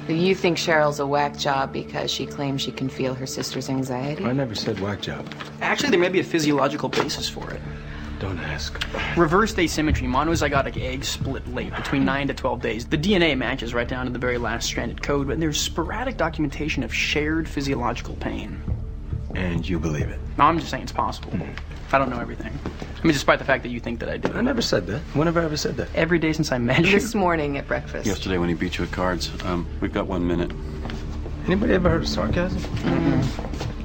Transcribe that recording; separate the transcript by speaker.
Speaker 1: You think Cheryl's a whack job because she claims she can feel her sister's anxiety?
Speaker 2: I never said whack job.
Speaker 3: Actually, there may be a physiological basis for it.
Speaker 2: Don't ask.
Speaker 3: Reversed asymmetry. Monozygotic eggs split late, between 9 to 12 days. The DNA matches right down to the very last stranded code, but there's sporadic documentation of shared physiological pain.
Speaker 2: And you believe it?
Speaker 3: No, I'm just saying it's possible. I don't know everything. I mean, despite the fact that you think that I do.
Speaker 2: I never said that. When have I ever said that?
Speaker 3: Every day since I met you.
Speaker 1: This morning at breakfast.
Speaker 4: Yesterday when he beat you at cards. We've got 1 minute.
Speaker 2: Anybody ever heard of sarcasm?
Speaker 1: Mm-hmm.